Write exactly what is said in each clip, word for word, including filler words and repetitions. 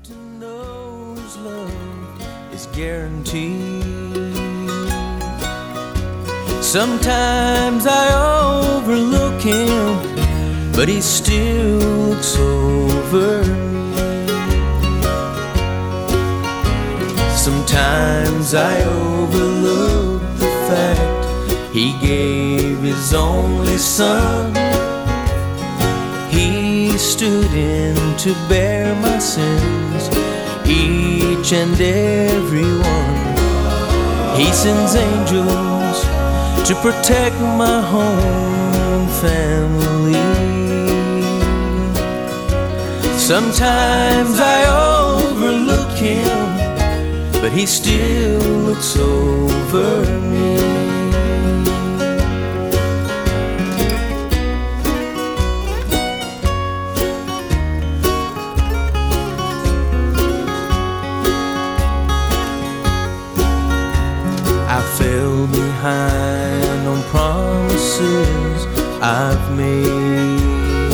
to know his love is guaranteed. Sometimes I overlook him, but he still looks over me. Sometimes I overlook the fact he gave his only son. He stood in to bear my sins, each and every one. He sends angels to protect my home and family. Sometimes I overlook him, but he still looks over me. I fell behind on promises I've made,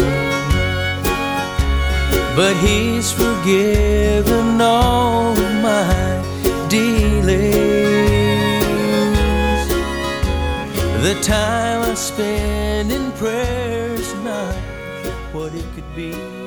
but he's forgiven all of my delays. The time I spend in prayer's not what it could be.